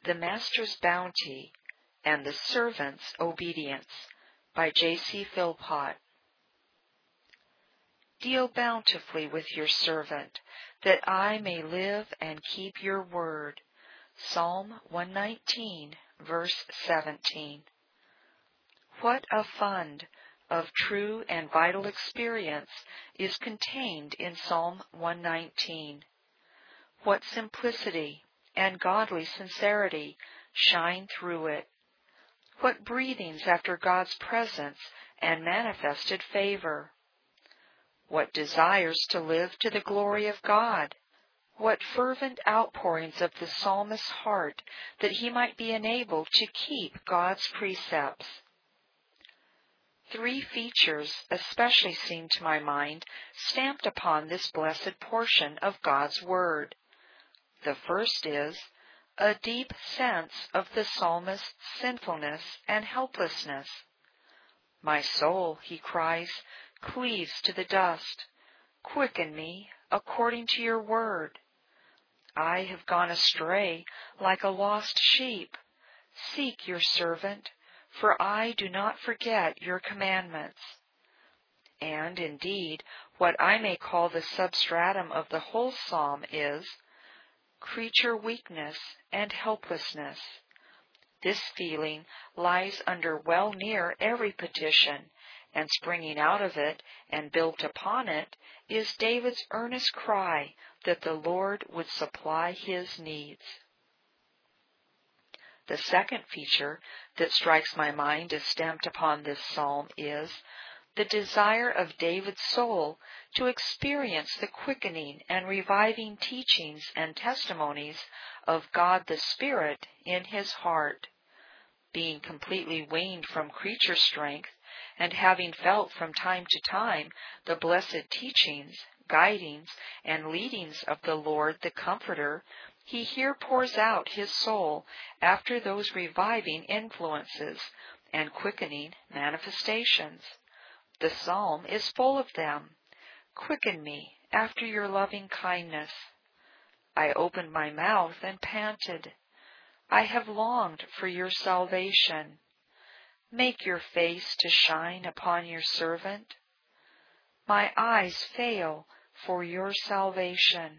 The Master's Bounty and the Servant's Obedience by J.C. Philpott. Deal bountifully with your servant, that I may live and keep your word. Psalm 119, verse 17. What a fund of true and vital experience is contained in Psalm 119. What simplicity and godly sincerity shine through it. What breathings after God's presence and manifested favor. What desires to live to the glory of God. What fervent outpourings of the psalmist's heart that he might be enabled to keep God's precepts. Three features especially seem to my mind stamped upon this blessed portion of God's Word. The first is a deep sense of the psalmist's sinfulness and helplessness. My soul, he cries, cleaves to the dust. Quicken me according to your word. I have gone astray like a lost sheep. Seek your servant, for I do not forget your commandments. And indeed, what I may call the substratum of the whole psalm is creature weakness and helplessness. This feeling lies under well near every petition, and springing out of it and built upon it is David's earnest cry that the Lord would supply his needs. The second feature that strikes my mind as stamped upon this psalm is the desire of David's soul to experience the quickening and reviving teachings and testimonies of God the Spirit in his heart. Being completely weaned from creature strength, and having felt from time to time the blessed teachings, guidings, and leadings of the Lord the Comforter, he here pours out his soul after those reviving influences and quickening manifestations. The psalm is full of them. Quicken me after your loving kindness. I opened my mouth and panted. I have longed for your salvation. Make your face to shine upon your servant. My eyes fail for your salvation.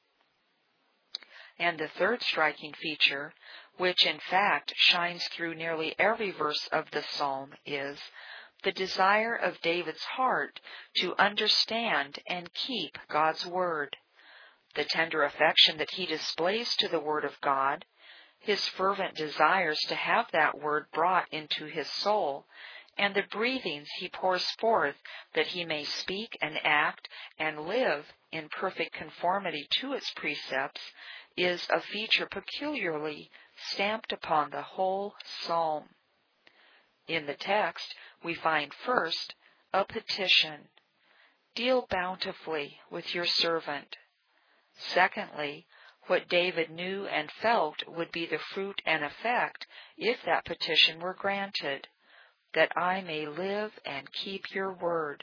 And the third striking feature, which in fact shines through nearly every verse of the psalm, is the desire of David's heart to understand and keep God's word, the tender affection that he displays to the word of God, his fervent desires to have that word brought into his soul, and the breathings he pours forth that he may speak and act and live in perfect conformity to its precepts, is a feature peculiarly stamped upon the whole psalm. In the text, we find first a petition. Deal bountifully with your servant. Secondly, what David knew and felt would be the fruit and effect if that petition were granted, that I may live and keep your word.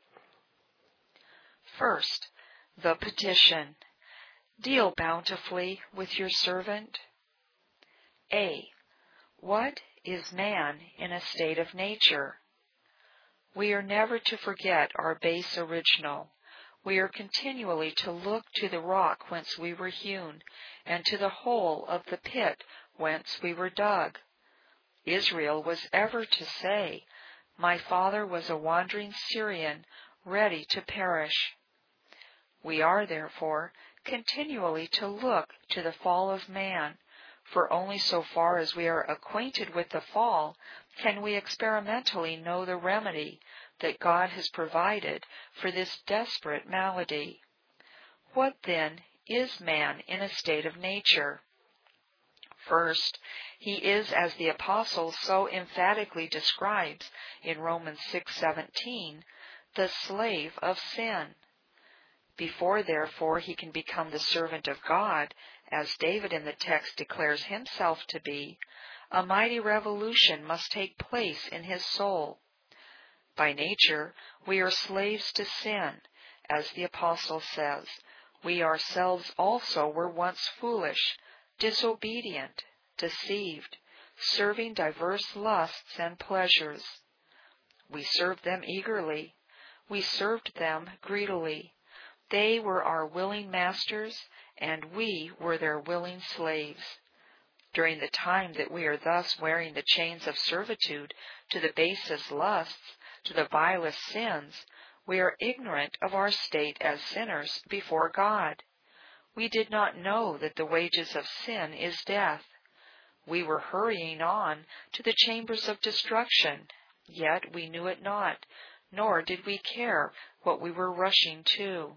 First, the petition. Deal bountifully with your servant. A. What is man in a state of nature? We are never to forget our base original. We are continually to look to the rock whence we were hewn, and to the hole of the pit whence we were dug. Israel was ever to say, My father was a wandering Syrian, ready to perish. We are, therefore, continually to look to the fall of man, for only so far as we are acquainted with the fall can we experimentally know the remedy that God has provided for this desperate malady. What, then, is man in a state of nature? First, he is, as the Apostle so emphatically describes in Romans 6:17, the slave of sin. Before, therefore, he can become the servant of God, as David in the text declares himself to be, a mighty revolution must take place in his soul. By nature, we are slaves to sin, as the Apostle says. We ourselves also were once foolish, disobedient, deceived, serving diverse lusts and pleasures. We served them eagerly. We served them greedily. They were our willing masters, and we were their willing slaves. During the time that we are thus wearing the chains of servitude to the basest lusts, to the vilest sins, we are ignorant of our state as sinners before God. We did not know that the wages of sin is death. We were hurrying on to the chambers of destruction, yet we knew it not, nor did we care what we were rushing to.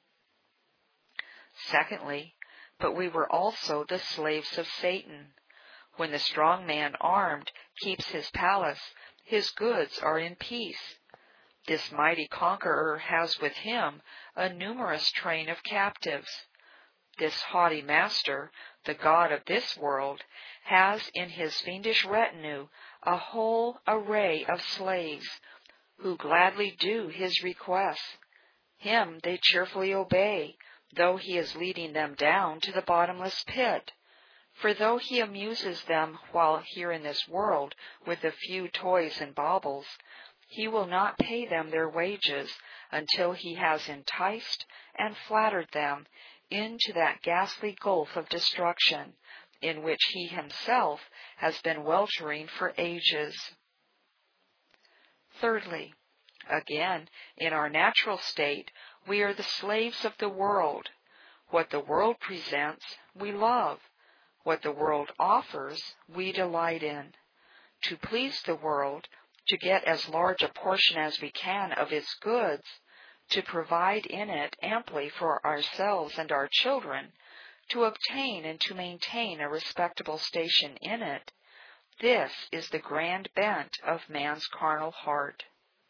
Secondly, but we were also the slaves of Satan. When the strong man armed keeps his palace, his goods are in peace. This mighty conqueror has with him a numerous train of captives. This haughty master, the god of this world, has in his fiendish retinue a whole array of slaves, who gladly do his requests. Him they cheerfully obey, though he is leading them down to the bottomless pit. For though he amuses them while here in this world with a few toys and baubles, he will not pay them their wages until he has enticed and flattered them into that ghastly gulf of destruction, in which he himself has been weltering for ages. Thirdly, again, in our natural state, we are the slaves of the world. What the world presents, we love. What the world offers, we delight in. To please the world, to get as large a portion as we can of its goods, to provide in it amply for ourselves and our children, to obtain and to maintain a respectable station in it, this is the grand bent of man's carnal heart.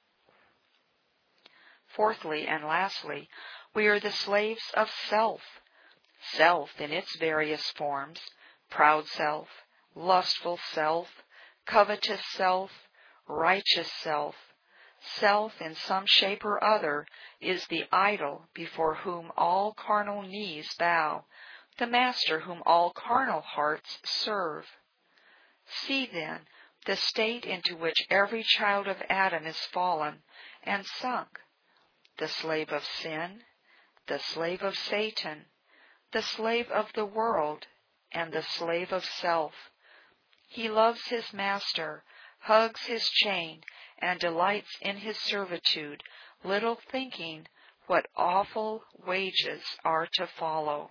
Fourthly and lastly, we are the slaves of self. Self in its various forms, proud self, lustful self, covetous self, righteous self. Self in some shape or other is the idol before whom all carnal knees bow, the master whom all carnal hearts serve. See then the state into which every child of Adam is fallen and sunk, the slave of sin, the slave of Satan, the slave of the world, and the slave of self. He loves his master, hugs his chain, and delights in his servitude, little thinking what awful wages are to follow.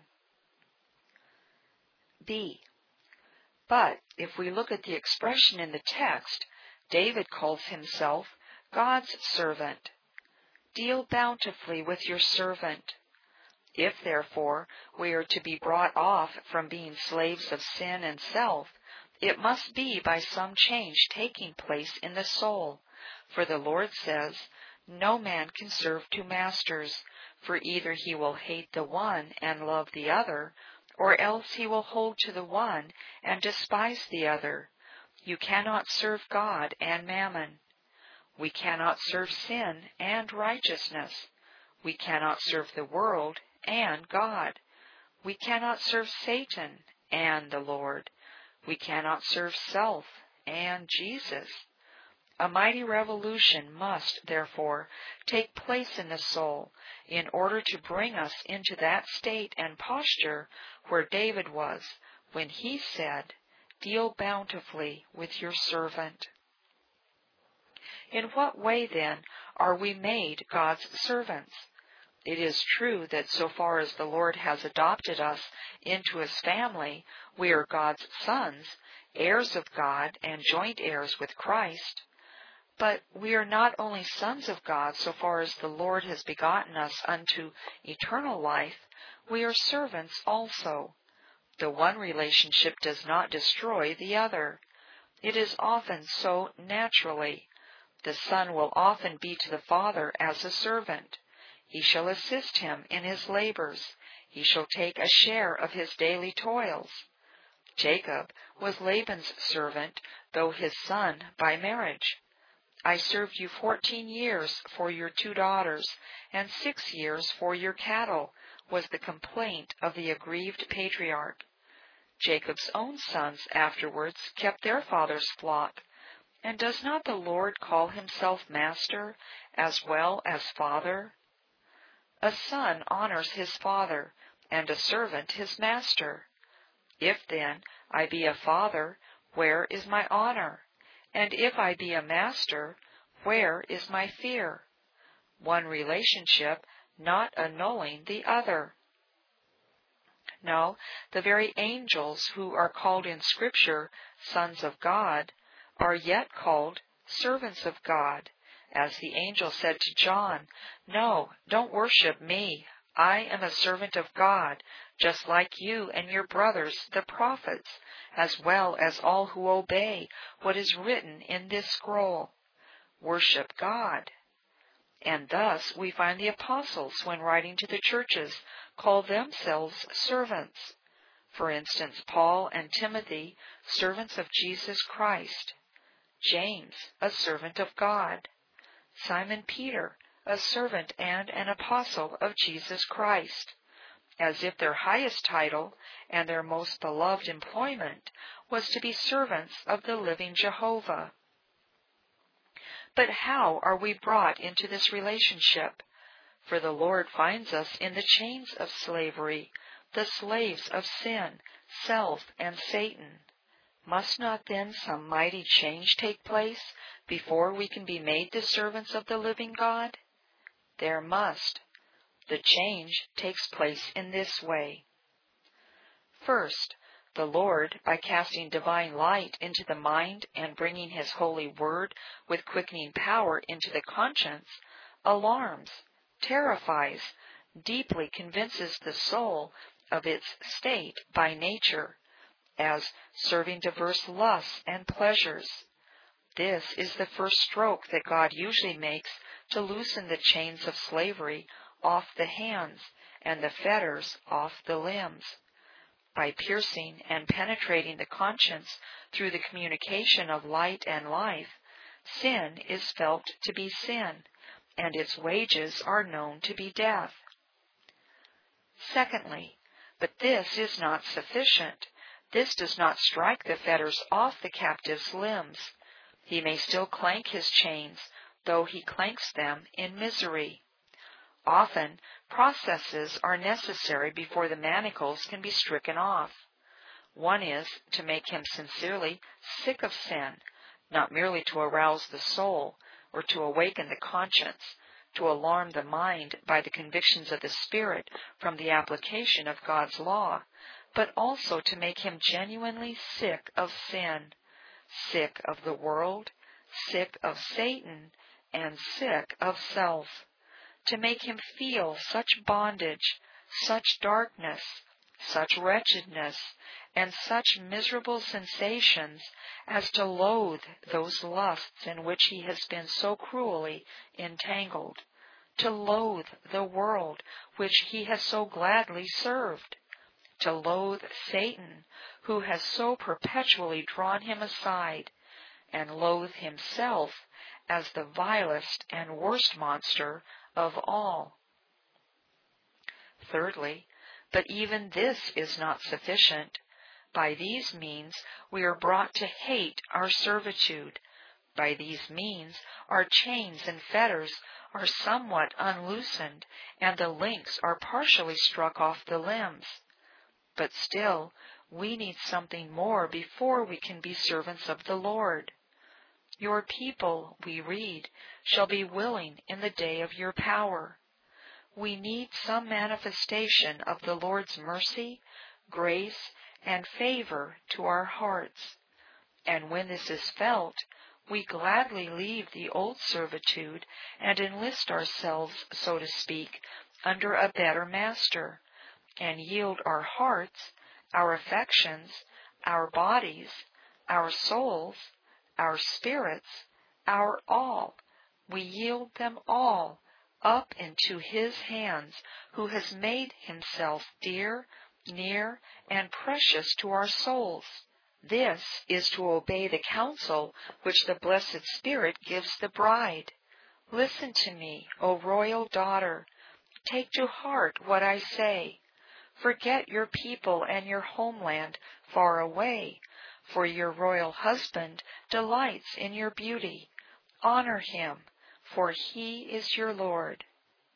B. But if we look at the expression in the text, David calls himself God's servant. Deal bountifully with your servant. If, therefore, we are to be brought off from being slaves of sin and self, it must be by some change taking place in the soul. For the Lord says, "No man can serve two masters, for either he will hate the one and love the other, or else he will hold to the one and despise the other. You cannot serve God and mammon. We cannot serve sin and righteousness. We cannot serve the world and God. We cannot serve Satan and the Lord. We cannot serve self and Jesus." A mighty revolution must, therefore, take place in the soul in order to bring us into that state and posture where David was when he said, "Deal bountifully with your servant." In what way, then, are we made God's servants? It is true that so far as the Lord has adopted us into his family, we are God's sons, heirs of God and joint heirs with Christ. But we are not only sons of God so far as the Lord has begotten us unto eternal life, we are servants also. The one relationship does not destroy the other. It is often so naturally. The son will often be to the father as a servant. He shall assist him in his labors. He shall take a share of his daily toils. Jacob was Laban's servant, though his son by marriage. "I served you 14 years for your 2 daughters, and 6 years for your cattle," was the complaint of the aggrieved patriarch. Jacob's own sons afterwards kept their father's flock. And does not the Lord call himself Master as well as Father? A son honors his father, and a servant his master. If then I be a father, where is my honor? And if I be a master, where is my fear? One relationship not annulling the other. No, the very angels who are called in Scripture sons of God are yet called servants of God, as the angel said to John, "No, don't worship me. I am a servant of God, just like you and your brothers, the prophets, as well as all who obey what is written in this scroll. Worship God." And thus we find the apostles, when writing to the churches, call themselves servants. For instance, Paul and Timothy, servants of Jesus Christ. James, a servant of God. Simon Peter, a servant and an apostle of Jesus Christ, as if their highest title and their most beloved employment was to be servants of the living Jehovah. But how are we brought into this relationship? For the Lord finds us in the chains of slavery, the slaves of sin, self, and Satan. Must not then some mighty change take place before we can be made the servants of the living God? There must. The change takes place in this way. First, the Lord, by casting divine light into the mind and bringing His holy word with quickening power into the conscience, alarms, terrifies, deeply convinces the soul of its state by nature, as serving diverse lusts and pleasures. This is the first stroke that God usually makes to loosen the chains of slavery off the hands and the fetters off the limbs. By piercing and penetrating the conscience through the communication of light and life, sin is felt to be sin, and its wages are known to be death. Secondly, but this is not sufficient. This does not strike the fetters off the captive's limbs. He may still clank his chains, though he clanks them in misery. Often, processes are necessary before the manacles can be stricken off. One is to make him sincerely sick of sin, not merely to arouse the soul or to awaken the conscience, to alarm the mind by the convictions of the Spirit from the application of God's law, but also to make him genuinely sick of sin, sick of the world, sick of Satan, and sick of self. To make him feel such bondage, such darkness, such wretchedness, and such miserable sensations as to loathe those lusts in which he has been so cruelly entangled, to loathe the world which he has so gladly served, to loathe Satan, who has so perpetually drawn him aside, and loathe himself as the vilest and worst monster of all. Thirdly, but even this is not sufficient. By these means we are brought to hate our servitude. By these means our chains and fetters are somewhat unloosened, and the links are partially struck off the limbs. But still, we need something more before we can be servants of the Lord. Your people, we read, shall be willing in the day of your power. We need some manifestation of the Lord's mercy, grace, and favor to our hearts. And when this is felt, we gladly leave the old servitude and enlist ourselves, so to speak, under a better master, and yield our hearts, our affections, our bodies, our souls, our spirits, our all. We yield them all up into His hands, who has made Himself dear, near, and precious to our souls. This is to obey the counsel which the blessed Spirit gives the bride. Listen to me, O royal daughter. Take to heart what I say. Forget your people and your homeland far away, for your royal husband delights in your beauty. Honor him, for he is your Lord.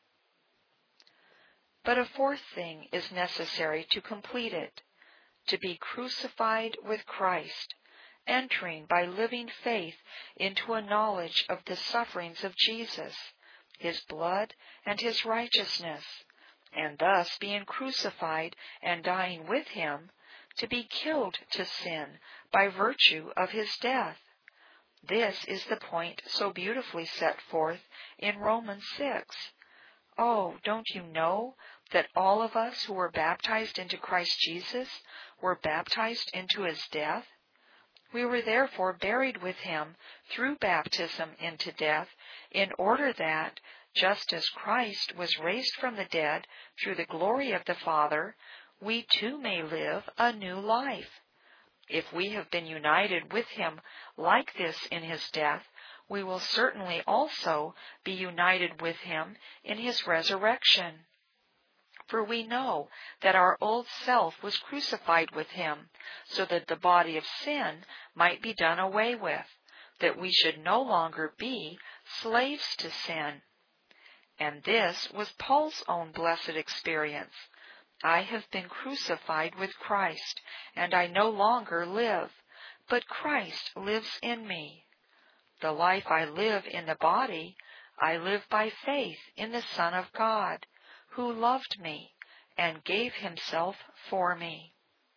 But a fourth thing is necessary to complete it, to be crucified with Christ, entering by living faith into a knowledge of the sufferings of Jesus, his blood and his righteousness, and thus being crucified and dying with him, to be killed to sin by virtue of his death. This is the point so beautifully set forth in Romans 6. Oh, don't you know that all of us who were baptized into Christ Jesus were baptized into his death? We were therefore buried with him through baptism into death, in order that, just as Christ was raised from the dead through the glory of the Father, we too may live a new life. If we have been united with him like this in his death, we will certainly also be united with him in his resurrection. For we know that our old self was crucified with him, so that the body of sin might be done away with, that we should no longer be slaves to sin. And this was Paul's own blessed experience. I have been crucified with Christ, and I no longer live, but Christ lives in me. The life I live in the body, I live by faith in the Son of God, who loved me and gave himself for me.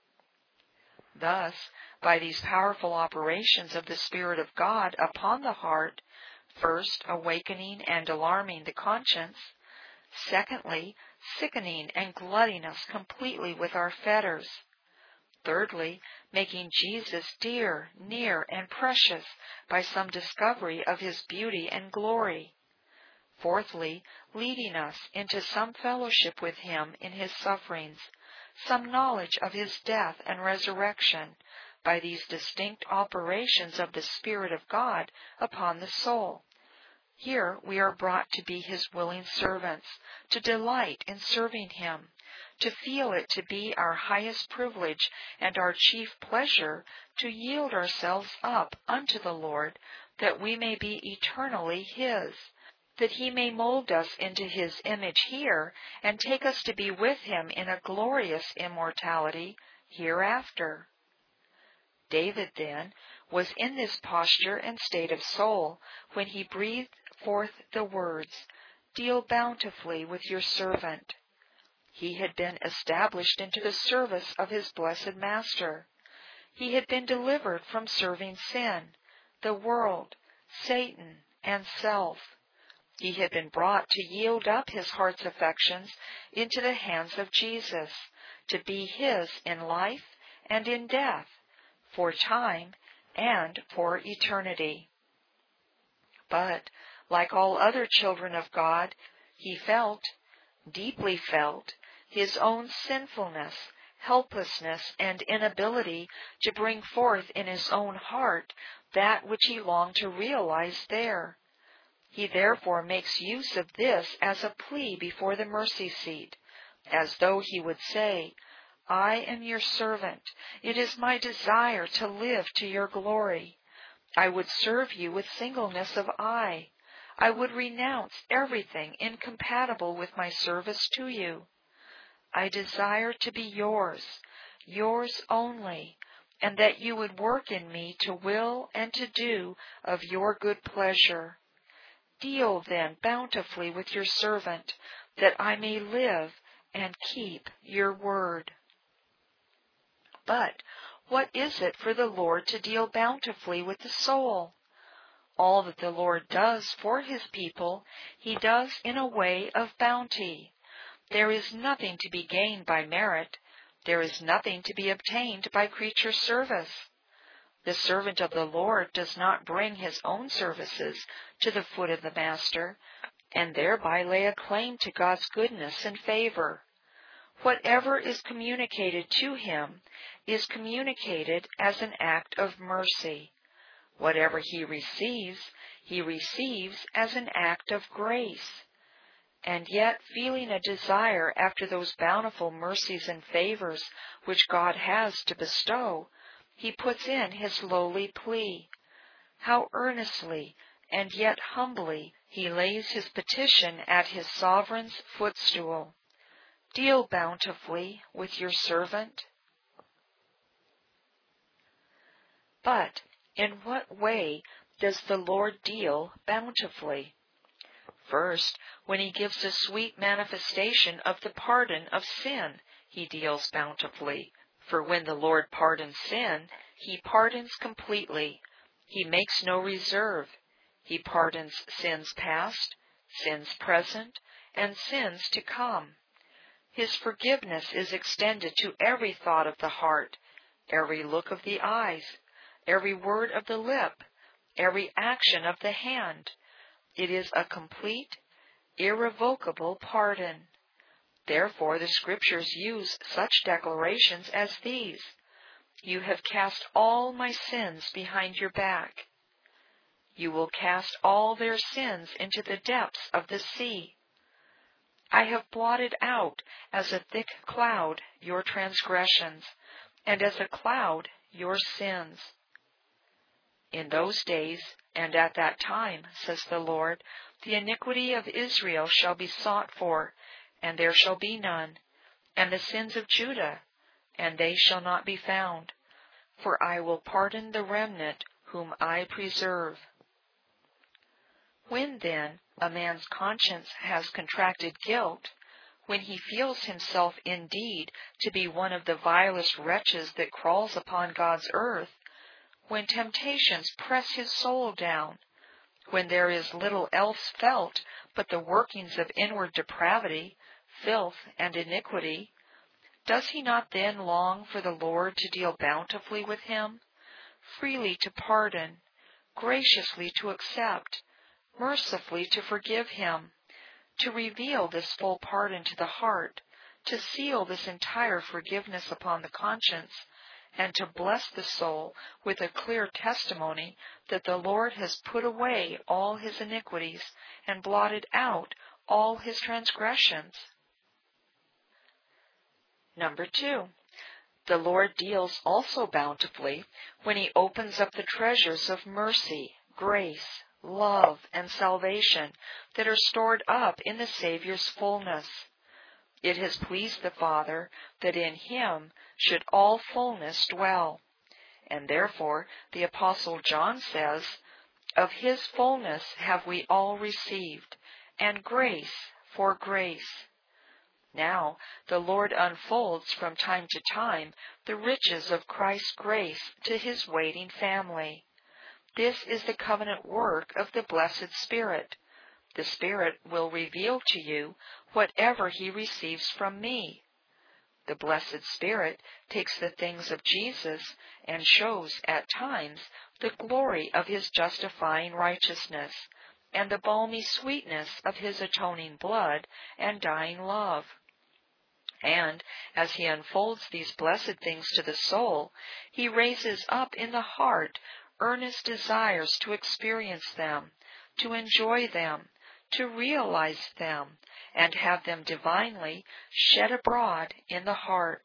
Thus, by these powerful operations of the Spirit of God upon the heart, first awakening and alarming the conscience, secondly, sickening and glutting us completely with our fetters, thirdly, making Jesus dear, near, and precious by some discovery of his beauty and glory, fourthly, leading us into some fellowship with him in his sufferings, some knowledge of his death and resurrection, by these distinct operations of the Spirit of God upon the soul. Here we are brought to be his willing servants, to delight in serving him, to feel it to be our highest privilege and our chief pleasure to yield ourselves up unto the Lord, that we may be eternally his, that he may mold us into his image here and take us to be with him in a glorious immortality hereafter. David, then, was in this posture and state of soul when he breathed forth the words, "Deal bountifully with your servant." He had been established into the service of his blessed Master. He had been delivered from serving sin, the world, Satan, and self. He had been brought to yield up his heart's affections into the hands of Jesus, to be his in life and in death, for time and for eternity. But, like all other children of God, he felt, deeply felt, his own sinfulness, helplessness, and inability to bring forth in his own heart that which he longed to realize there. He therefore makes use of this as a plea before the mercy seat, as though he would say, "I am your servant. It is my desire to live to your glory. I would serve you with singleness of eye. I would renounce everything incompatible with my service to you. I desire to be yours, yours only, and that you would work in me to will and to do of your good pleasure. Deal then bountifully with your servant, that I may live and keep your word." But what is it for the Lord to deal bountifully with the soul? All that the Lord does for his people, he does in a way of bounty. There is nothing to be gained by merit. There is nothing to be obtained by creature service. The servant of the Lord does not bring his own services to the foot of the Master, and thereby lay a claim to God's goodness and favor. Whatever is communicated to him is communicated as an act of mercy. Whatever he receives as an act of grace. and yet feeling a desire after those bountiful mercies and favors which God has to bestow, he puts in his lowly plea. How earnestly and yet humbly he lays his petition at his sovereign's footstool. Deal bountifully with your servant. But in what way does the Lord deal bountifully? First, when he gives a sweet manifestation of the pardon of sin, he deals bountifully. For when the Lord pardons sin, he pardons completely. He makes no reserve. He pardons sins past, sins present, and sins to come. His forgiveness is extended to every thought of the heart, every look of the eyes, every word of the lip, every action of the hand. It is a complete, irrevocable pardon. Therefore the Scriptures use such declarations as these: You have cast all my sins behind your back. You will cast all their sins into the depths of the sea. I have blotted out as a thick cloud your transgressions, and as a cloud your sins. In those days and at that time, says the Lord, the iniquity of Israel shall be sought for, and there shall be none, and the sins of Judah, and they shall not be found. For I will pardon the remnant whom I preserve. When, then, a man's conscience has contracted guilt, when he feels himself indeed to be one of the vilest wretches that crawls upon God's earth, when temptations press his soul down, when there is little else felt but the workings of inward depravity, filth, and iniquity, does he not then long for the Lord to deal bountifully with him, freely to pardon, graciously to accept, mercifully to forgive him, to reveal this full pardon to the heart, to seal this entire forgiveness upon the conscience, and to bless the soul with a clear testimony that the Lord has put away all his iniquities and blotted out all his transgressions? Number 2, the Lord deals also bountifully when he opens up the treasures of mercy, grace, love, and salvation that are stored up in the Savior's fullness. It has pleased the Father that in him should all fullness dwell. And therefore the Apostle John says, Of his fullness have we all received, and grace for grace. Now the Lord unfolds from time to time the riches of Christ's grace to his waiting family. This is the covenant work of the blessed Spirit. The Spirit will reveal to you whatever he receives from me. The blessed Spirit takes the things of Jesus and shows at times the glory of his justifying righteousness and the balmy sweetness of his atoning blood and dying love. And as he unfolds these blessed things to the soul, he raises up in the heart earnest desires to experience them, to enjoy them, to realize them, and have them divinely shed abroad in the heart.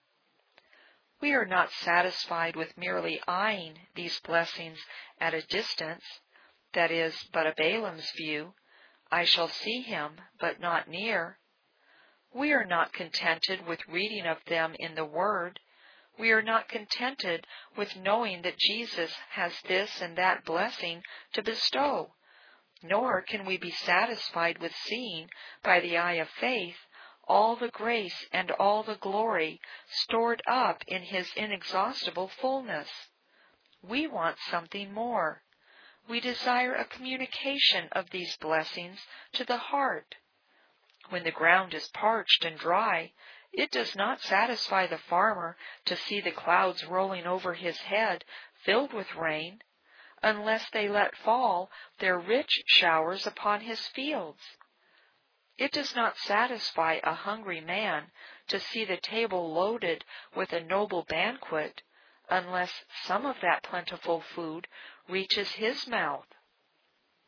We are not satisfied with merely eyeing these blessings at a distance, that is, but a Balaam's view, I shall see him, but not near. We are not contented with reading of them in the Word. We are not contented with knowing that Jesus has this and that blessing to bestow. Nor can we be satisfied with seeing by the eye of faith all the grace and all the glory stored up in his inexhaustible fullness. We want something more. We desire a communication of these blessings to the heart. When the ground is parched and dry, it does not satisfy the farmer to see the clouds rolling over his head filled with rain, unless they let fall their rich showers upon his fields. It does not satisfy a hungry man to see the table loaded with a noble banquet, unless some of that plentiful food reaches his mouth.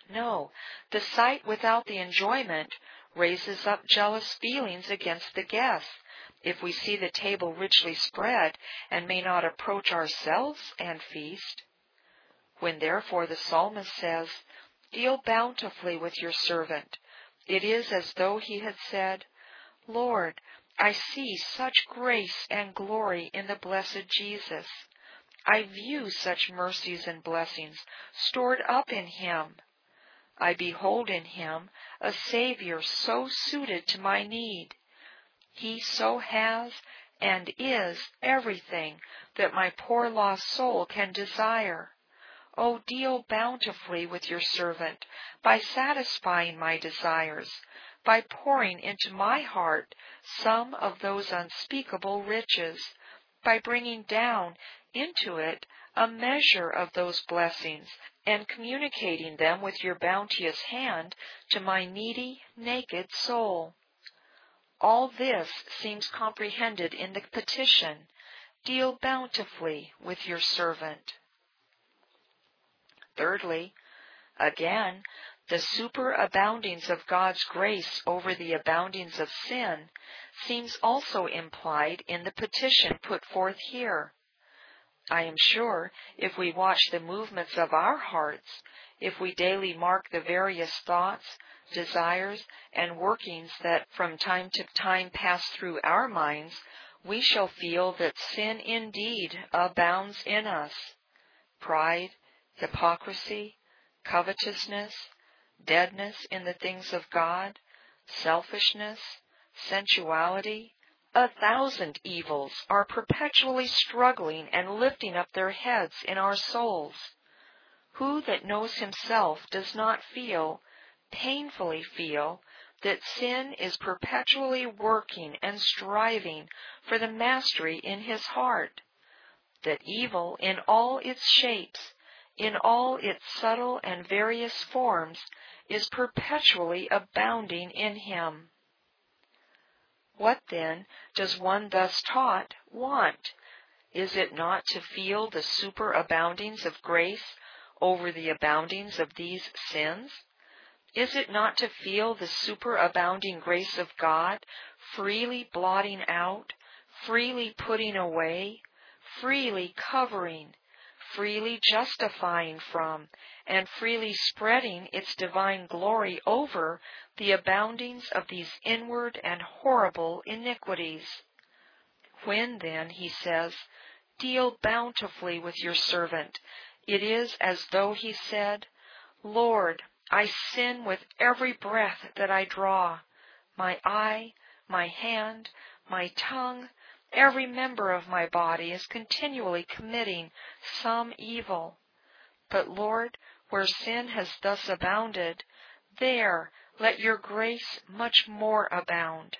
No, the sight without the enjoyment raises up jealous feelings against the guests, if we see the table richly spread and may not approach ourselves and feast. When therefore the psalmist says, "Deal bountifully with your servant," it is as though he had said, "Lord, I see such grace and glory in the blessed Jesus. I view such mercies and blessings stored up in him. I behold in him a Savior so suited to my need. He so has and is everything that my poor lost soul can desire. O deal bountifully with your servant by satisfying my desires, by pouring into my heart some of those unspeakable riches, by bringing down into it a measure of those blessings, and communicating them with your bounteous hand to my needy, naked soul." All this seems comprehended in the petition, "Deal bountifully with your servant." Thirdly, again, the superaboundings of God's grace over the aboundings of sin seems also implied in the petition put forth here. I am sure if we watch the movements of our hearts, if we daily mark the various thoughts, desires, and workings that from time to time pass through our minds, we shall feel that sin indeed abounds in us. Pride, hypocrisy, covetousness, deadness in the things of God, selfishness, sensuality, 1,000 evils are perpetually struggling and lifting up their heads in our souls. Who that knows himself does not feel, painfully feel, that sin is perpetually working and striving for the mastery in his heart? That evil in all its shapes, in all its subtle and various forms, is perpetually abounding in him. What, then, does one thus taught want? Is it not to feel the superaboundings of grace over the aboundings of these sins? Is it not to feel the superabounding grace of God freely blotting out, freely putting away, freely covering, freely justifying from, and freely spreading its divine glory over the aboundings of these inward and horrible iniquities? When, then, he says, "Deal bountifully with your servant," it is as though he said, "Lord, I sin with every breath that I draw. My eye, my hand, my tongue, every member of my body is continually committing some evil. But, Lord, where sin has thus abounded, there let your grace much more abound."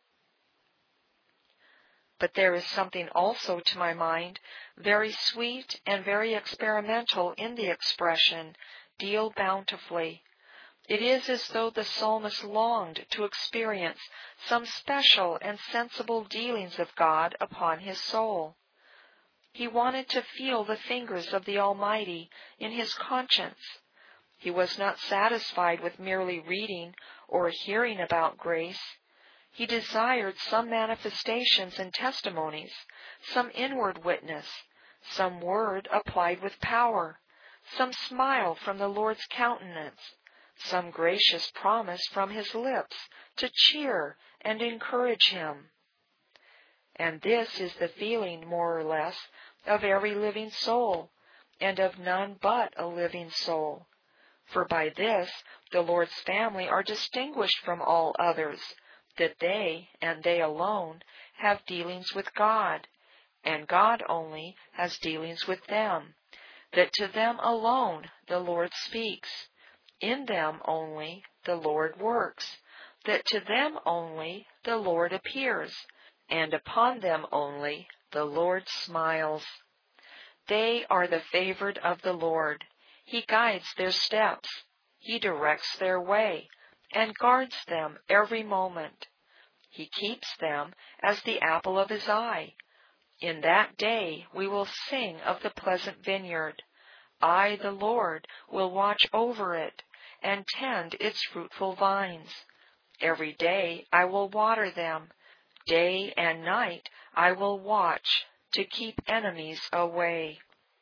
But there is something also, to my mind, very sweet and very experimental in the expression, "deal bountifully." It is as though the psalmist longed to experience some special and sensible dealings of God upon his soul. He wanted to feel the fingers of the Almighty in his conscience. He was not satisfied with merely reading or hearing about grace. He desired some manifestations and testimonies, some inward witness, some word applied with power, some smile from the Lord's countenance, some gracious promise from his lips to cheer and encourage him. And this is the feeling, more or less, of every living soul, and of none but a living soul. For by this the Lord's family are distinguished from all others, that they, and they alone, have dealings with God, and God only has dealings with them, that to them alone the Lord speaks, in them only the Lord works, that to them only the Lord appears, and upon them only the Lord smiles. They are the favored of the Lord. He guides their steps. He directs their way, and guards them every moment. He keeps them as the apple of his eye. In that day we will sing of the pleasant vineyard. I, the Lord, will watch over it, and tend its fruitful vines. Every day I will water them. Day and night I will watch to keep enemies away.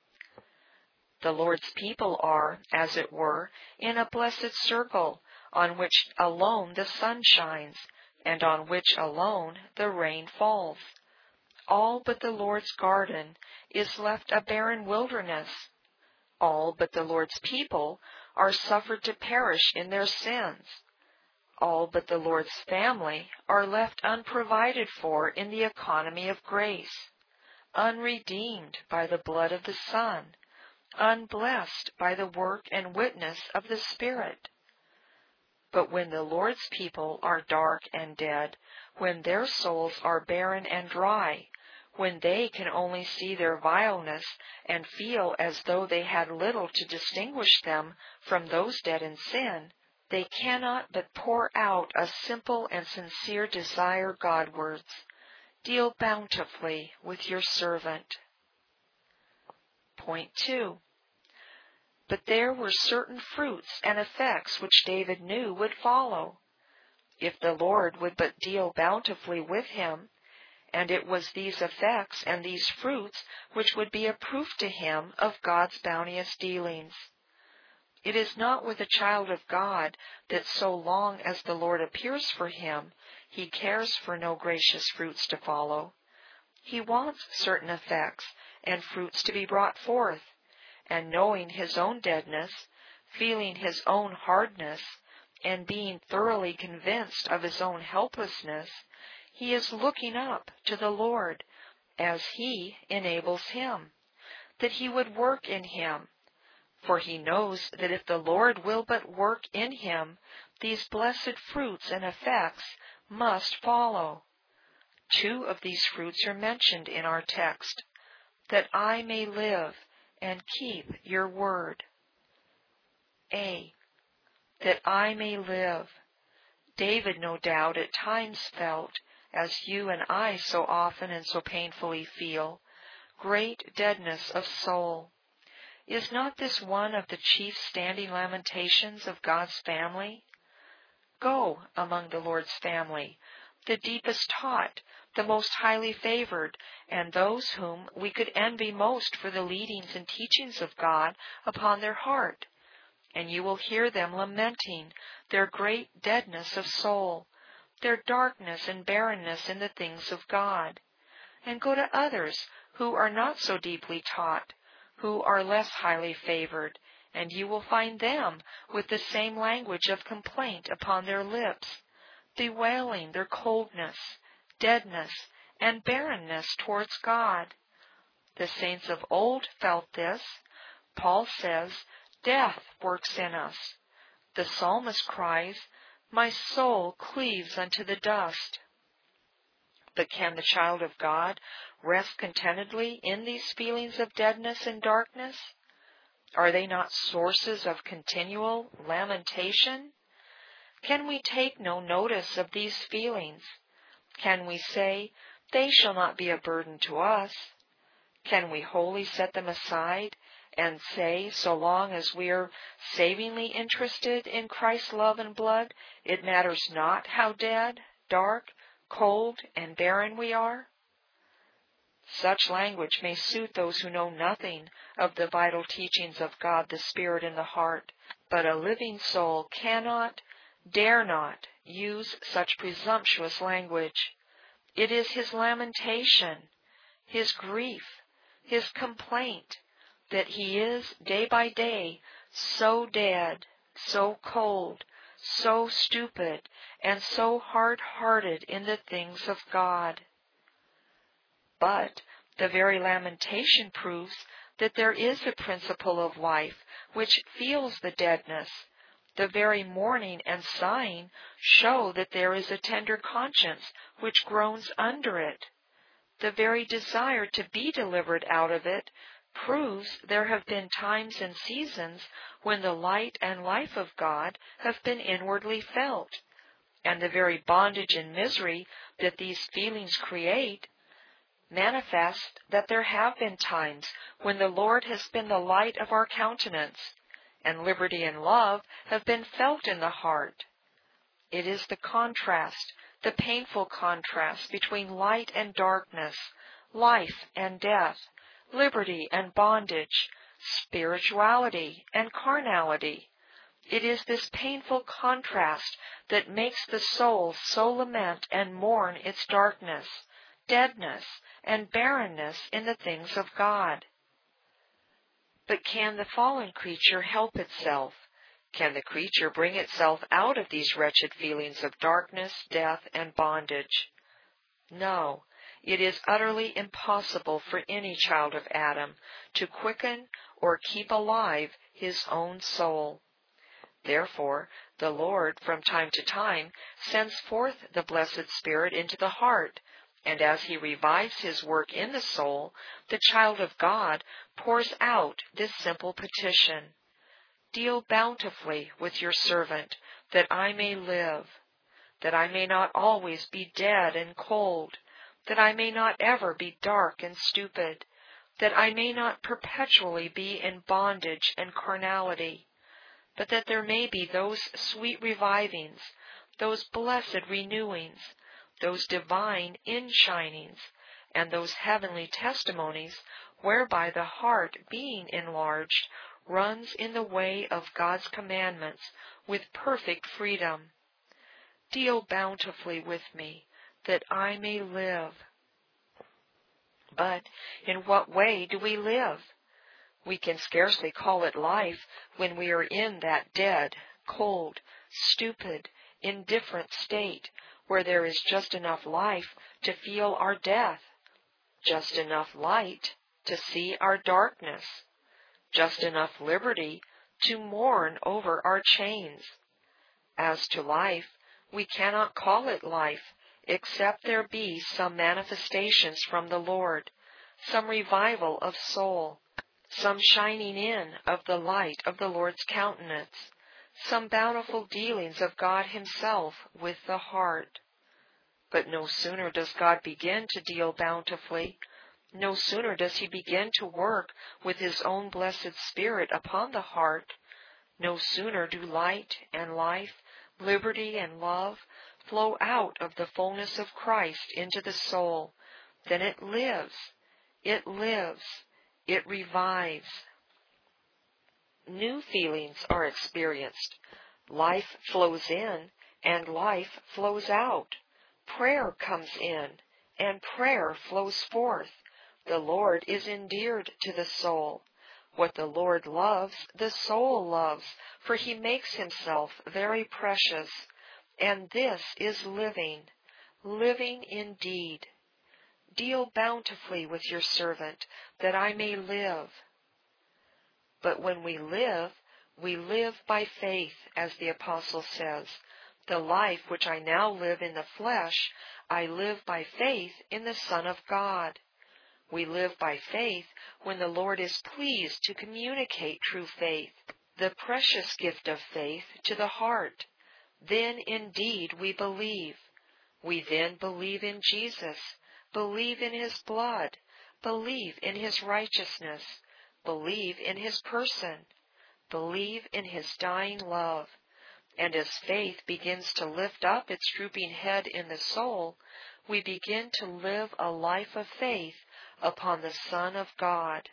The Lord's people are, as it were, in a blessed circle, on which alone the sun shines, and on which alone the rain falls. All but the Lord's garden is left a barren wilderness. All but the Lord's people are suffered to perish in their sins. All but the Lord's family are left unprovided for in the economy of grace, unredeemed by the blood of the Son, unblessed by the work and witness of the Spirit. But when the Lord's people are dark and dead, when their souls are barren and dry, when they can only see their vileness and feel as though they had little to distinguish them from those dead in sin, they cannot but pour out a simple and sincere desire Godwards. Deal bountifully with your servant. Point 2. But there were certain fruits and effects which David knew would follow. If the Lord would but deal bountifully with him, and it was these effects and these fruits which would be a proof to him of God's bounteous dealings. It is not with a child of God that so long as the Lord appears for him, he cares for no gracious fruits to follow. He wants certain effects and fruits to be brought forth, and knowing his own deadness, feeling his own hardness, and being thoroughly convinced of his own helplessness, he is looking up to the Lord as he enables him, that he would work in him. For he knows that if the Lord will but work in him, these blessed fruits and effects must follow. 2 of these fruits are mentioned in our text, that I may live and keep your word. A. That I may live. David no doubt at times felt, as you and I so often and so painfully feel, great deadness of soul. Is not this one of the chief standing lamentations of God's family? Go among the Lord's family, the deepest taught, the most highly favored, and those whom we could envy most for the leadings and teachings of God upon their heart, and you will hear them lamenting their great deadness of soul, their darkness and barrenness in the things of God. And go to others who are not so deeply taught, who are less highly favored, and you will find them with the same language of complaint upon their lips, bewailing their coldness, deadness, and barrenness towards God. The saints of old felt this. Paul says, death works in us. The psalmist cries, my soul cleaves unto the dust. But can the child of God rest contentedly in these feelings of deadness and darkness? Are they not sources of continual lamentation? Can we take no notice of these feelings? Can we say, they shall not be a burden to us? Can we wholly set them aside and say, so long as we are savingly interested in Christ's love and blood, it matters not how dead, dark, cold, and barren we are? Such language may suit those who know nothing of the vital teachings of God the Spirit in the heart, but a living soul cannot, dare not, use such presumptuous language. It is his lamentation, his grief, his complaint, that he is, day by day, so dead, so cold, so stupid, and so hard-hearted in the things of God. But the very lamentation proves that there is a principle of life which feels the deadness. The very mourning and sighing show that there is a tender conscience which groans under it. The very desire to be delivered out of it proves there have been times and seasons when the light and life of God have been inwardly felt, and the very bondage and misery that these feelings create manifest that there have been times when the Lord has been the light of our countenance, and liberty and love have been felt in the heart. It is the contrast, the painful contrast between light and darkness, life and death, liberty and bondage, spirituality and carnality. It is this painful contrast that makes the soul so lament and mourn its darkness, deadness, and barrenness in the things of God. But can the fallen creature help itself? Can the creature bring itself out of these wretched feelings of darkness, death, and bondage? No, it is utterly impossible for any child of Adam to quicken or keep alive his own soul. Therefore, the Lord from time to time sends forth the blessed Spirit into the heart, and as he revives his work in the soul, the child of God pours out this simple petition: Deal bountifully with your servant, that I may live, that I may not always be dead and cold, that I may not ever be dark and stupid, that I may not perpetually be in bondage and carnality, but that there may be those sweet revivings, those blessed renewings, those divine inshinings, and those heavenly testimonies whereby the heart, being enlarged, runs in the way of God's commandments with perfect freedom. Deal bountifully with me, that I may live. But in what way do we live? We can scarcely call it life when we are in that dead, cold, stupid, indifferent state where there is just enough life to feel our death, just enough light to see our darkness, just enough liberty to mourn over our chains. As to life, we cannot call it life except there be some manifestations from the Lord, some revival of soul, some shining in of the light of the Lord's countenance, some bountiful dealings of God himself with the heart. But no sooner does God begin to deal bountifully, no sooner does he begin to work with his own blessed Spirit upon the heart, no sooner do light and life, liberty and love flow out of the fullness of Christ into the soul, than it lives, it revives. New feelings are experienced. Life flows in and life flows out. Prayer comes in and prayer flows forth. The Lord is endeared to the soul. What the Lord loves, the soul loves, for he makes himself very precious. And this is living, living indeed. Deal bountifully with your servant, that I may live. But when we live by faith, as the Apostle says. The life which I now live in the flesh, I live by faith in the Son of God. We live by faith when the Lord is pleased to communicate true faith, the precious gift of faith, to the heart. Then indeed we believe. We then believe in Jesus, believe in his blood, believe in his righteousness, believe in his person, believe in his dying love. And as faith begins to lift up its drooping head in the soul, we begin to live a life of faith upon the Son of God.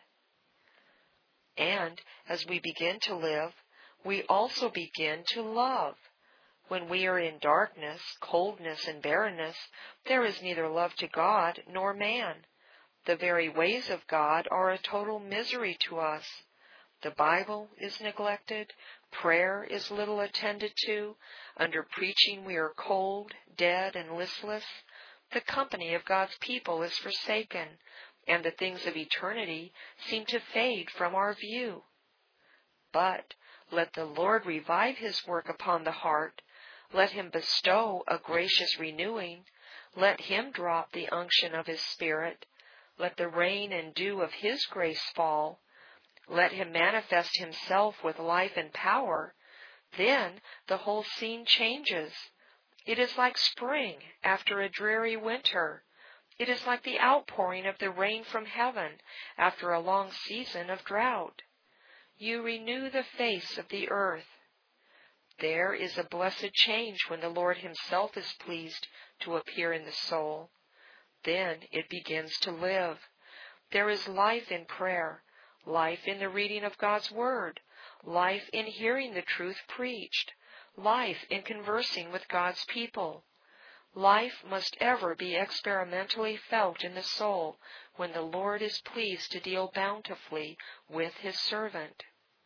And as we begin to live, we also begin to love. When we are in darkness, coldness, and barrenness, there is neither love to God nor man. The very ways of God are a total misery to us. The Bible is neglected, prayer is little attended to, under preaching we are cold, dead, and listless. The company of God's people is forsaken, and the things of eternity seem to fade from our view. But let the Lord revive his work upon the heart. Let him bestow a gracious renewing. Let him drop the unction of his Spirit. Let the rain and dew of his grace fall. Let him manifest himself with life and power. Then the whole scene changes. It is like spring after a dreary winter. It is like the outpouring of the rain from heaven after a long season of drought. You renew the face of the earth. There is a blessed change when the Lord himself is pleased to appear in the soul. Then it begins to live. There is life in prayer, life in the reading of God's Word, life in hearing the truth preached, life in conversing with God's people. Life must ever be experimentally felt in the soul when the Lord is pleased to deal bountifully with his servant.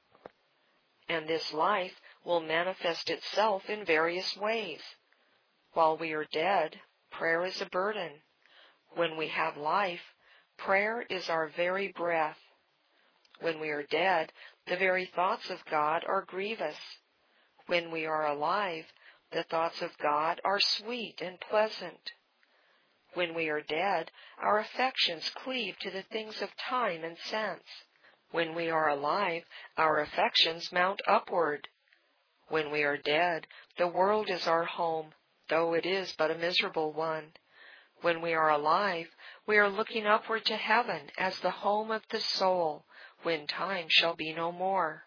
And this life will manifest itself in various ways. While we are dead, prayer is a burden. When we have life, prayer is our very breath. When we are dead, the very thoughts of God are grievous. When we are alive, the thoughts of God are sweet and pleasant. When we are dead, our affections cleave to the things of time and sense. When we are alive, our affections mount upward. When we are dead, the world is our home, though it is but a miserable one. When we are alive, we are looking upward to heaven as the home of the soul, when time shall be no more.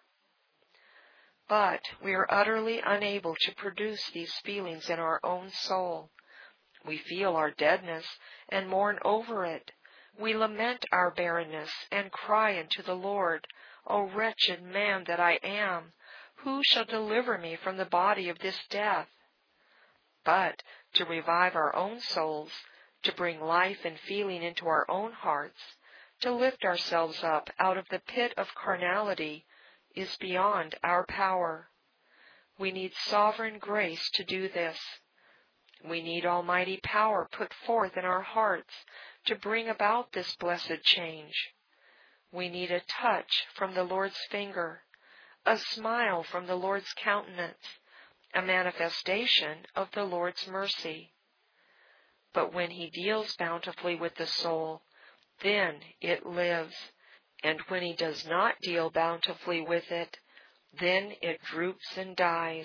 But we are utterly unable to produce these feelings in our own soul. We feel our deadness and mourn over it. We lament our barrenness and cry unto the Lord, O wretched man that I am, who shall deliver me from the body of this death? But to revive our own souls, to bring life and feeling into our own hearts, to lift ourselves up out of the pit of carnality, is beyond our power. We need sovereign grace to do this. We need almighty power put forth in our hearts to bring about this blessed change. We need a touch from the Lord's finger, a smile from the Lord's countenance, a manifestation of the Lord's mercy. But when he deals bountifully with the soul, then it lives, and when he does not deal bountifully with it, then it droops and dies.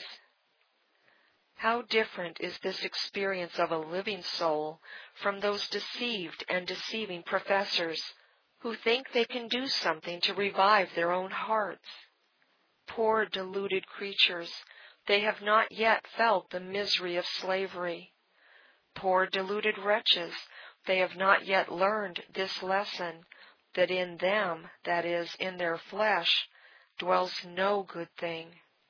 How different is this experience of a living soul from those deceived and deceiving professors who think they can do something to revive their own hearts. Poor deluded creatures, they have not yet felt the misery of slavery. Poor deluded wretches, they have not yet learned this lesson, that in them, that is, in their flesh, dwells no good thing.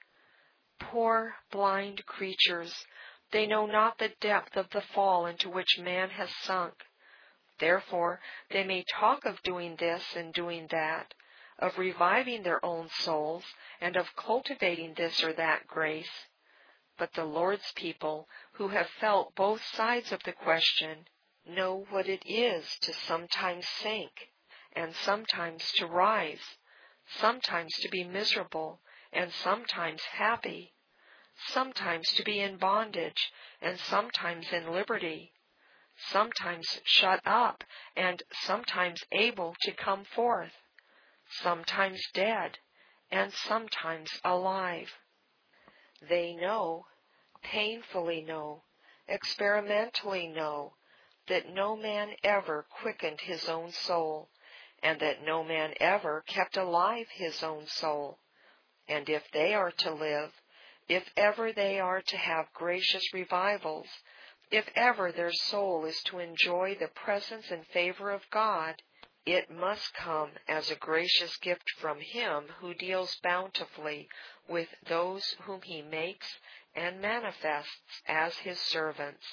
Poor blind creatures, they know not the depth of the fall into which man has sunk. Therefore, they may talk of doing this and doing that, of reviving their own souls, and of cultivating this or that grace. But the Lord's people, who have felt both sides of the question, know what it is to sometimes sink, and sometimes to rise, sometimes to be miserable, and sometimes happy, sometimes to be in bondage, and sometimes in liberty, sometimes shut up, and sometimes able to come forth, sometimes dead, and sometimes alive. They know, painfully know, experimentally know, that no man ever quickened his own soul, and that no man ever kept alive his own soul. And if they are to live, if ever they are to have gracious revivals, if ever their soul is to enjoy the presence and favor of God, it must come as a gracious gift from him who deals bountifully with those whom he makes and manifests as his servants.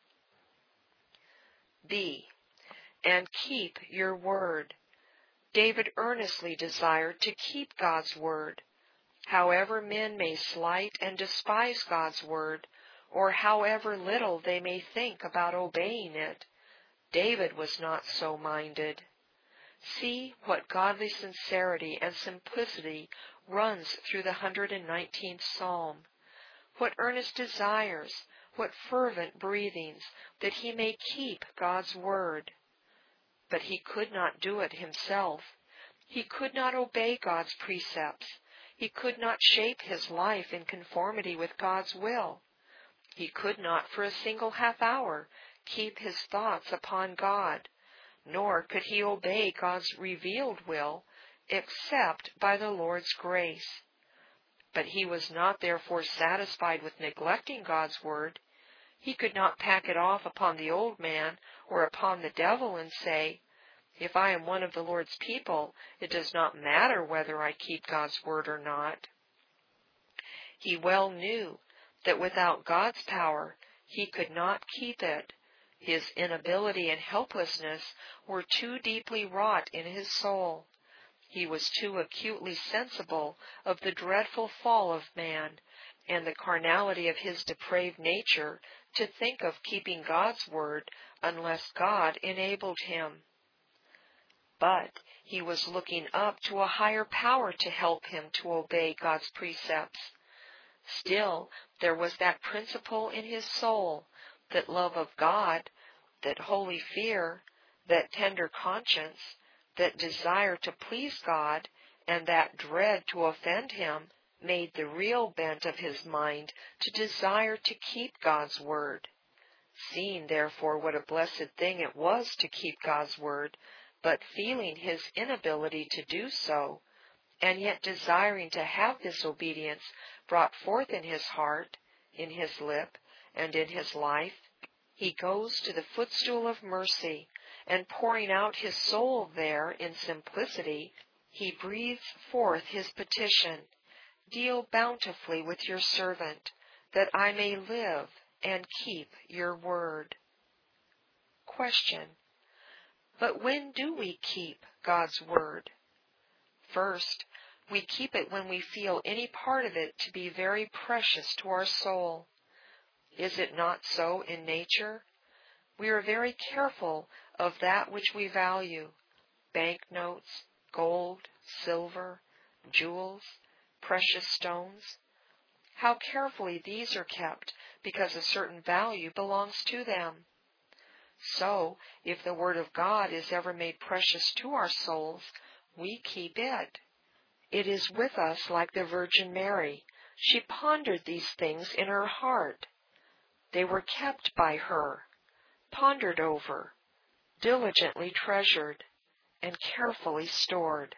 B. And keep your word. David earnestly desired to keep God's word. However men may slight and despise God's word, or however little they may think about obeying it, David was not so minded. See what godly sincerity and simplicity runs through the 119th Psalm. What earnest desires, what fervent breathings, that he may keep God's word. But he could not do it himself. He could not obey God's precepts. He could not shape his life in conformity with God's will. He could not for a single half hour keep his thoughts upon God, nor could he obey God's revealed will except by the Lord's grace. But he was not therefore satisfied with neglecting God's word. He could not pack it off upon the old man or upon the devil and say, "If I am one of the Lord's people, it does not matter whether I keep God's word or not." He well knew that without God's power, he could not keep it. His inability and helplessness were too deeply wrought in his soul. He was too acutely sensible of the dreadful fall of man and the carnality of his depraved nature to think of keeping God's word unless God enabled him. But he was looking up to a higher power to help him to obey God's precepts. Still, there was that principle in his soul, that love of God, that holy fear, that tender conscience, that desire to please God, and that dread to offend him, made the real bent of his mind to desire to keep God's word. Seeing, therefore, what a blessed thing it was to keep God's word, but feeling his inability to do so, and yet desiring to have this obedience brought forth in his heart, in his lip, and in his life, he goes to the footstool of mercy, and pouring out his soul there in simplicity, he breathes forth his petition, "Deal bountifully with your servant, that I may live and keep your word." Question: but when do we keep God's word? First, we keep it when we feel any part of it to be very precious to our soul. Is it not so in nature? We are very careful of that which we value: banknotes, gold, silver, jewels, precious stones. How carefully these are kept, because a certain value belongs to them. So, if the word of God is ever made precious to our souls, we keep it. It is with us like the Virgin Mary. She pondered these things in her heart. They were kept by her, pondered over, diligently treasured, and carefully stored.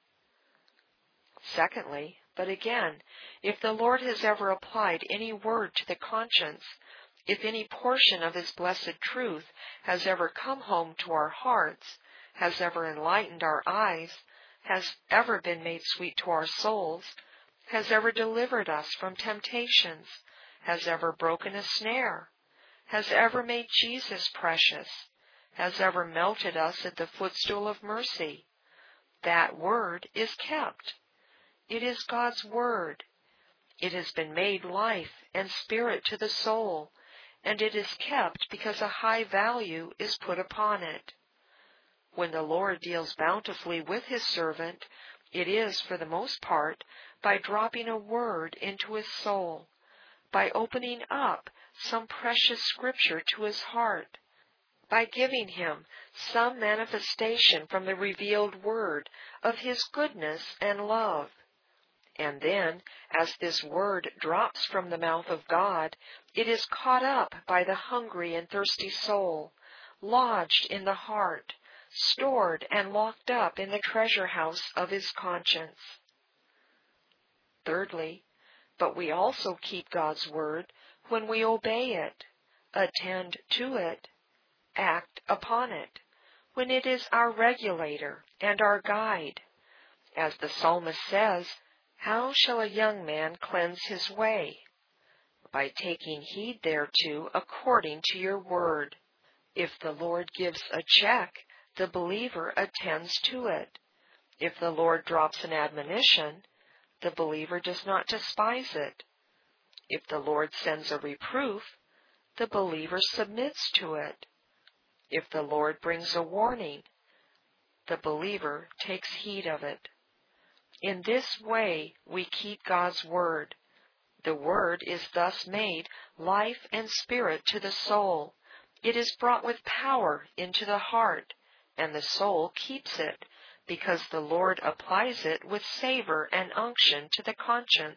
Secondly, but again, if the Lord has ever applied any word to the conscience, if any portion of his blessed truth has ever come home to our hearts, has ever enlightened our eyes, has ever been made sweet to our souls, has ever delivered us from temptations, has ever broken a snare, has ever made Jesus precious, has ever melted us at the footstool of mercy, that word is kept. It is God's word. It has been made life and spirit to the soul, and it is kept because a high value is put upon it. When the Lord deals bountifully with his servant, it is, for the most part, by dropping a word into his soul, by opening up some precious scripture to his heart, by giving him some manifestation from the revealed word of his goodness and love. And then, as this word drops from the mouth of God, it is caught up by the hungry and thirsty soul, lodged in the heart, stored and locked up in the treasure house of his conscience. Thirdly, but we also keep God's word when we obey it, attend to it, act upon it, when it is our regulator and our guide. As the psalmist says, "How shall a young man cleanse his way?" By taking heed thereto according to your word. If the Lord gives a check, the believer attends to it. If the Lord drops an admonition, the believer does not despise it. If the Lord sends a reproof, the believer submits to it. If the Lord brings a warning, the believer takes heed of it. In this way we keep God's word. The word is thus made life and spirit to the soul. It is brought with power into the heart, and the soul keeps it, because the Lord applies it with savor and unction to the conscience.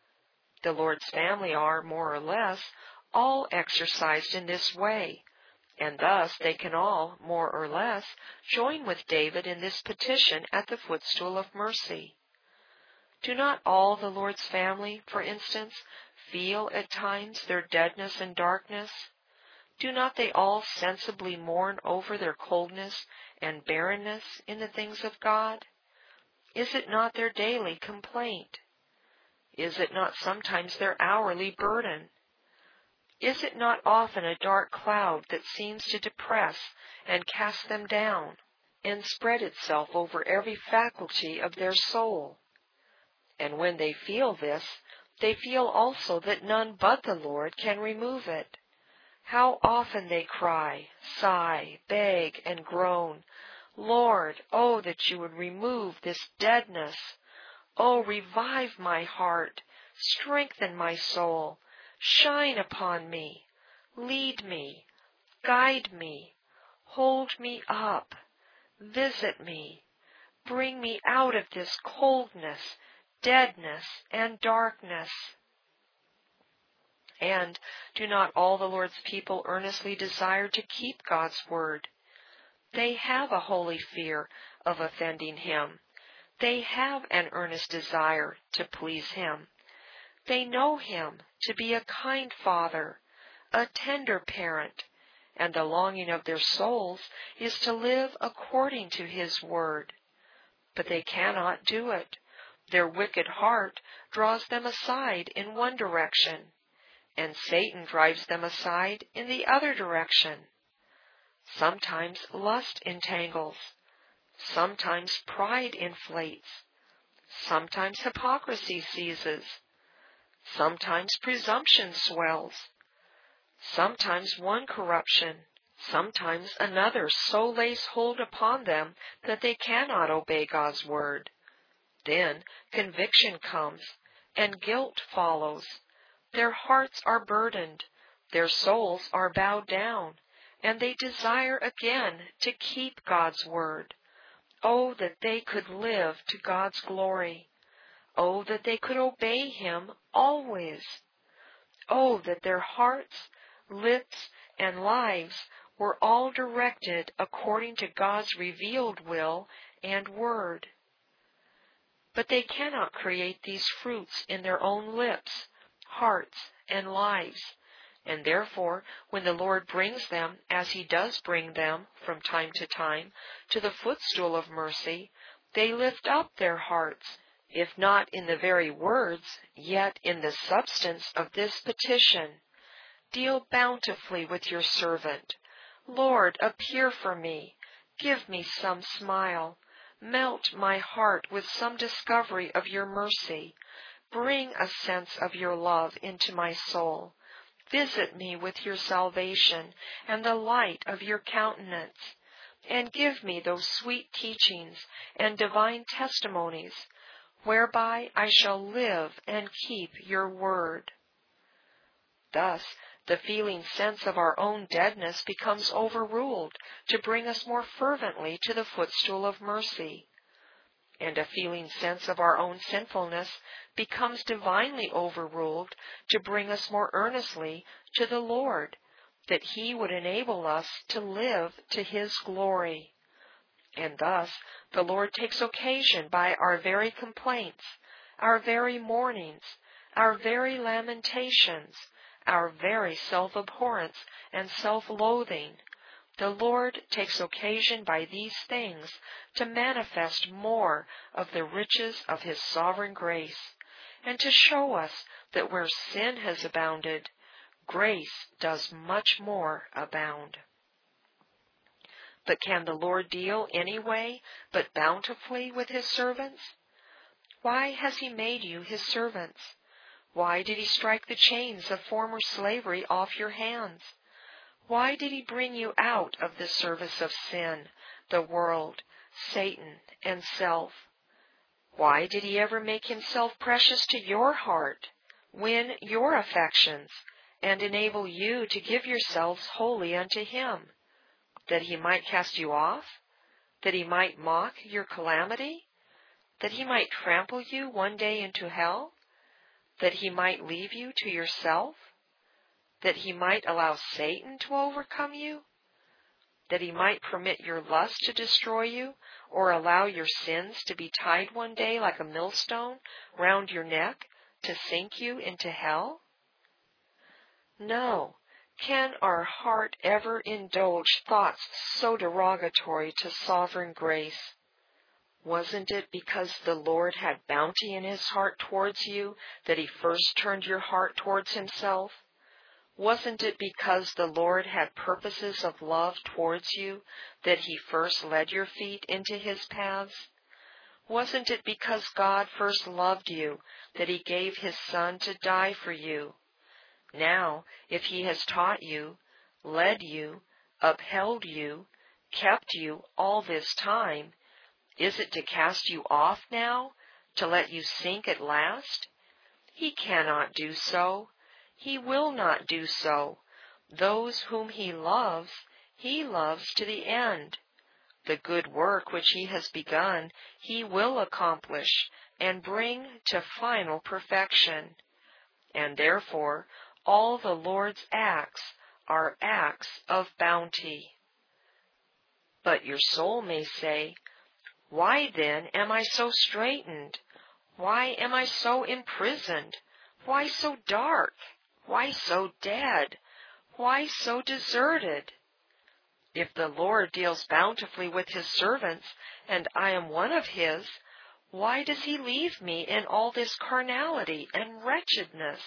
The Lord's family are, more or less, all exercised in this way, And thus they can all, more or less, join with David in this petition at the footstool of mercy. Do not all the Lord's family, for instance, feel at times their deadness and darkness? Do not they all sensibly mourn over their coldness and barrenness in the things of God? Is it not their daily complaint? Is it not sometimes their hourly burden? Is it not often a dark cloud that seems to depress and cast them down, and spread itself over every faculty of their soul? And when they feel this, they feel also that none but the Lord can remove it. How often they cry, sigh, beg, and groan, Lord, oh, that you would remove this deadness. Oh, revive my heart, strengthen my soul, shine upon me, lead me, guide me, hold me up, visit me, bring me out of this coldness, deadness, and darkness. And do not all the Lord's people earnestly desire to keep God's word? They have a holy fear of offending Him. They have an earnest desire to please Him. They know Him to be a kind Father, a tender parent, and the longing of their souls is to live according to His word. But they cannot do it. Their wicked heart draws them aside in one direction, and Satan drives them aside in the other direction. Sometimes lust entangles, sometimes pride inflates, sometimes hypocrisy seizes, sometimes presumption swells, sometimes one corruption, sometimes another so lays hold upon them that they cannot obey God's word. Then conviction comes, and guilt follows. Their hearts are burdened, their souls are bowed down, and they desire again to keep God's word. Oh, that they could live to God's glory. Oh, that they could obey Him always. Oh, that their hearts, lips, and lives were all directed according to God's revealed will and word. But they cannot create these fruits in their own lips, hearts, and lives, and therefore, when the Lord brings them, as He does bring them from time to time, to the footstool of mercy, they lift up their hearts, if not in the very words, yet in the substance of this petition. Deal bountifully with your servant. Lord, appear for me. Give me some smile. Melt my heart with some discovery of your mercy. Bring a sense of your love into my soul. Visit me with your salvation and the light of your countenance, and give me those sweet teachings and divine testimonies, whereby I shall live and keep your word. Thus, the feeling sense of our own deadness becomes overruled to bring us more fervently to the footstool of mercy. And a feeling sense of our own sinfulness becomes divinely overruled to bring us more earnestly to the Lord, that He would enable us to live to His glory. And thus the Lord takes occasion by our very complaints, our very mournings, our very lamentations, our very self-abhorrence and self-loathing. The Lord takes occasion by these things to manifest more of the riches of His sovereign grace, and to show us that where sin has abounded, grace does much more abound. But can the Lord deal any way but bountifully with His servants? Why has He made you His servants? Why did He strike the chains of former slavery off your hands? Why did He bring you out of the service of sin, the world, Satan, and self? Why did He ever make Himself precious to your heart, win your affections, and enable you to give yourselves wholly unto Him? That He might cast you off? That He might mock your calamity? That He might trample you one day into hell? That He might leave you to yourself? That He might allow Satan to overcome you? that he might permit your lust to destroy you, or allow your sins to be tied one day like a millstone round your neck to sink you into hell? No. Can our heart ever indulge thoughts so derogatory to sovereign grace? Wasn't it because the Lord had bounty in his heart towards you that he first turned your heart towards himself? Wasn't it because the Lord had purposes of love towards you that he first led your feet into his paths? Wasn't it because God first loved you that he gave his Son to die for you? Now, if he has taught you, led you, upheld you, kept you all this time, is it to cast you off now, to let you sink at last? He cannot do so. He will not do so. Those whom he loves to the end. The good work which he has begun, he will accomplish and bring to final perfection. And therefore, all the Lord's acts are acts of bounty. But your soul may say, why then am I so straitened? Why am I so imprisoned? Why so dark? Why so dead? Why so deserted? If the Lord deals bountifully with his servants, and I am one of his, why does he leave me in all this carnality and wretchedness?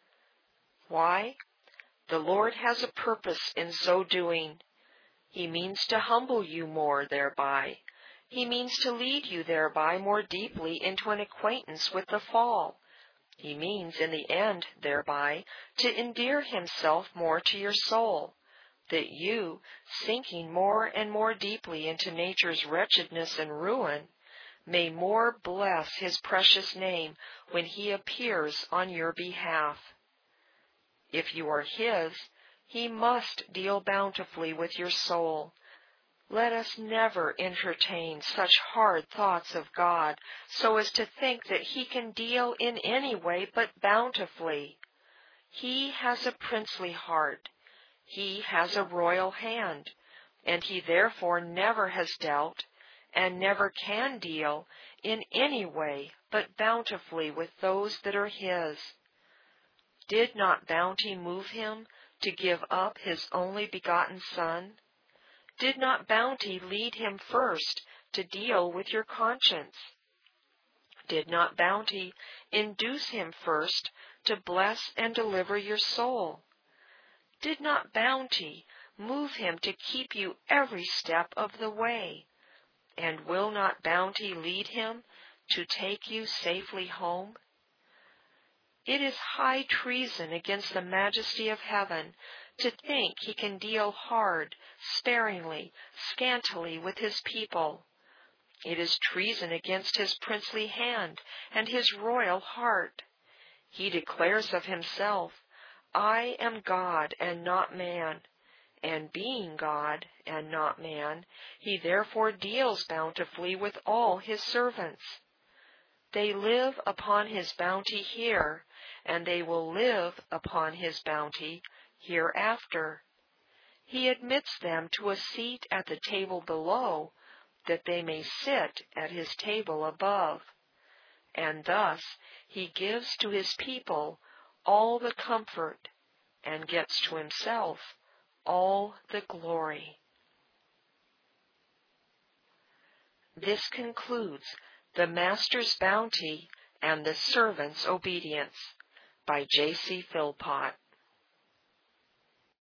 Why? The Lord has a purpose in so doing. He means to humble you more thereby. He means to lead you thereby more deeply into an acquaintance with the fall. He means in the end thereby to endear himself more to your soul, that you, sinking more and more deeply into nature's wretchedness and ruin, may more bless his precious name when he appears on your behalf. If you are his, he must deal bountifully with your soul. Let us never entertain such hard thoughts of God so as to think that he can deal in any way but bountifully. He has a princely heart. He has a royal hand, and he therefore never has dealt and never can deal in any way but bountifully with those that are his. Did not bounty move him to give up his only begotten Son? Did not bounty lead him first to deal with your conscience? Did not bounty induce him first to bless and deliver your soul? Did not bounty move him to keep you every step of the way? And will not bounty lead him to take you safely home? It is high treason against the majesty of heaven to think he can deal hard, sparingly, scantily with his people. It is treason against his princely hand and his royal heart. He declares of himself, I am God and not man, and being God and not man, he therefore deals bountifully with all his servants. They live upon his bounty here, and they will live upon his bounty hereafter. He admits them to a seat at the table below, that they may sit at his table above. And thus he gives to his people all the comfort, and gets to himself all the glory. This concludes The Master's Bounty and the Servant's Obedience by J.C. Philpott.